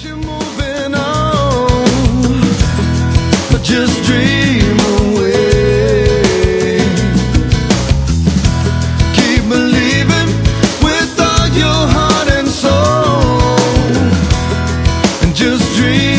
you're moving on, just dream away. Keep believing with all your heart and soul, and just dream.